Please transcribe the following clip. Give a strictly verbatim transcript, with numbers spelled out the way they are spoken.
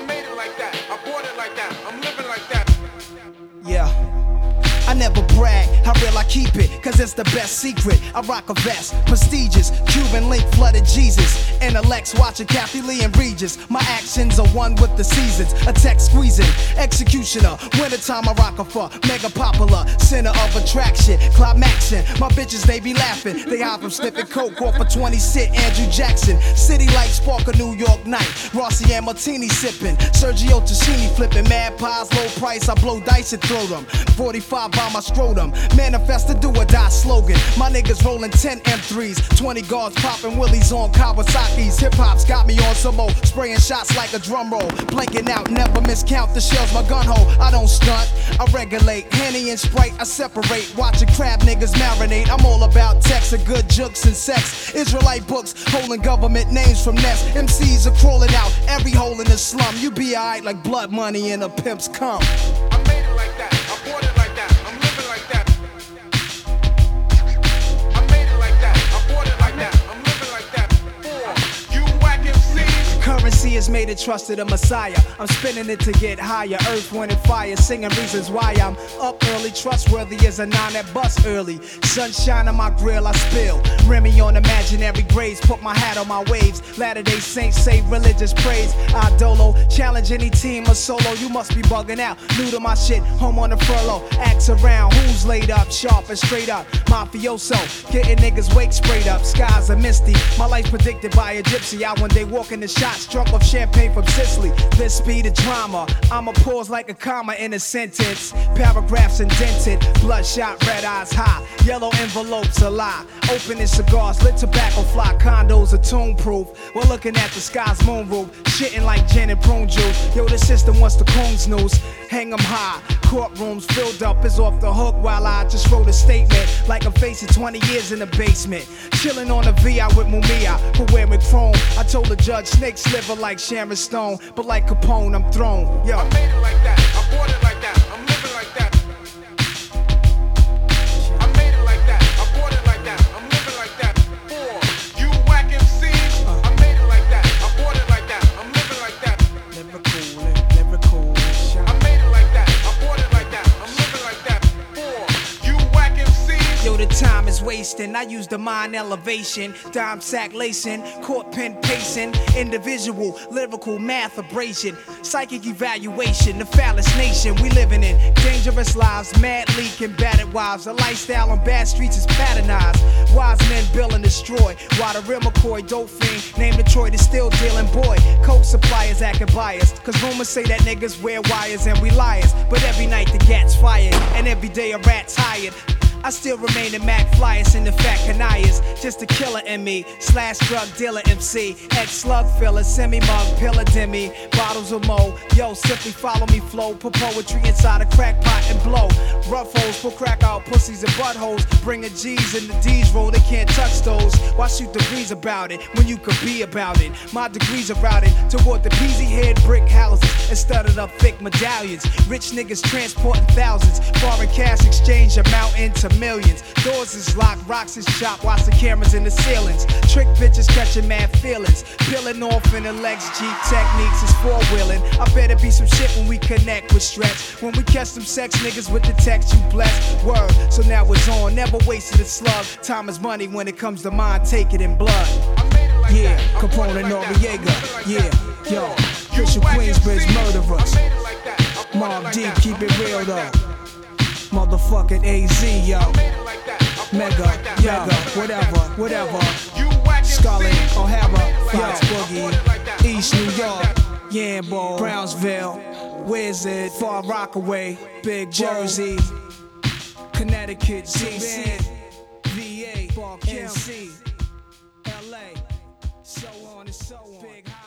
I made it like that, I bought it like that, I'm living like that. Yeah. I never brag, how real I keep it, cause it's the best secret. I rock a vest, prestigious, Cuban link flooded Jesus. Intellects watching Kathy Lee and Regis. My actions are one with the seasons. A tech squeezing, executioner. Wintertime I rock a fur, mega popular, center of attraction. Climaxing, my bitches they be laughing. They hide from sniffing coke off a twenty cent Andrew Jackson. City lights spark a New York night. Rossi and Martini sipping, Sergio Tacchini flipping. Mad pies, low price, I blow dice and throw them. forty-five by my scrotum, manifest the do or die slogan. My niggas rolling ten M threes, twenty guards popping willies on Kawasaki's. Hip hop's got me on some more, spraying shots like a drum roll. Blanking out, never miscount the shells, my gun hole. I don't stunt, I regulate. Henny and Sprite, I separate. Watching crab niggas marinate. I'm all about text and good jokes and sex. Israelite books, holding government names from nests. M Cs are crawling out every hole in the slum. You be alright like blood money and a pimp's cum. I made it like that, I bought it like that, I'm living like that. I made it like that, I bought it like that, I'm living like that. Four, you whack M Cs. Currency has made it trusted a messiah. I'm spinning it to get higher. Earth, wind, and fire, singing reasons why I'm up early. Trustworthy as a nine that bust early. Sunshine on my grill, I spill. Remy on imaginary graves. Put my hat on my waves. Latter-day Saints say religious praise. I dolo, challenge any team or solo. You must be bugging out. New to my shit, home on the furlough. Axe around, who's laid up, sharp and straight up. Mafioso, getting niggas wake sprayed up. Skies are misty. My life predicted by a gypsy. I one day walking the shots, drunk off champagne from Sicily. This speed of drama, I'ma pause like a comma in a sentence. Paragraphs indented, bloodshot, red eyes high. Yellow envelopes a lie. Opening cigars, lit tobacco fly. Condos are tomb proof. We're looking at the sky's moon roof. Shitting like gin and prune juice. Yo, the system wants the coon's news. Hang 'em high. Courtrooms filled up is off the hook while I just wrote a statement. Like I'm facing twenty years in the basement. Chilling on the V I with Mumia for wearing chrome. I told the judge snake sliver like Sharon Stone. But like Capone, I'm thrown. Yo. I made it like that, I bought it like that, I'm living like that. I made it like that, I bought it like that, I'm living like that. Four, you whack M Cs. I made it like that, I bought it like that, I'm living like that. Lyrical, lyrical. I made it like that, I bought it like that, I'm living like that. Four, you whack M Cs. Yo, the time is wasting. I use the mind elevation, dime sack lacing, court pen pacing, individual, lyrical math abrasion, psychic evaluation, the phallus nation we living in. Dangerous lives, mad leaking, battered wives. A lifestyle on bad streets is patternized. Wise men build and destroy. While the real McCoy, dope fiend, named Detroit is still dealing boy. Coke suppliers acting biased, cause rumors say that niggas wear wires and we liars. But every night the gat's fired, and every day a rat's hired. I still remain in Mac Flyers in the fat canayas. Just a killer in me, slash drug dealer M C. Ex-slug filler, semi-mug, pillar demi. Bottles of mo, yo, simply follow me flow. Put poetry inside a crack pot and blow. Rough holes, pull crack out pussies and buttholes. Bring a G's in the D's roll, they can't touch those. Why shoot degrees about it, when you could be about it? My degrees are routed toward the peasy head brick houses instead of the thick medallions. Rich niggas transporting thousands. Foreign cash exchange amount into millions. Doors is locked, rocks is chopped, watch the cameras in the ceilings. Trick bitches catching mad feelings. Peeling off in the legs, Jeep techniques is four-wheeling. I better be some shit when we connect with stretch. When we catch some sex niggas with the text, you blessed. Word, so now it's on, never wasted a slug. Time is money when it comes to mind, take it in blood. Yeah, Capone and Noriega. Yeah, yo, Bishop Queensbridge murderers. Mob Deep, keep it real though. Motherfucking A Z, yo. Mega, mega, whatever, whatever. Scarlet, O'Hara, Fox Boogie, East New York, Yambo, Brownsville, Wizard, Far Rockaway, Big Jersey, Connecticut, D C, V A, N C, L A, so on and so on.